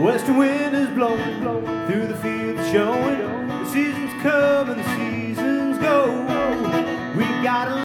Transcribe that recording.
western wind is blowing through the fields, showing the seasons come and the seasons go. We got a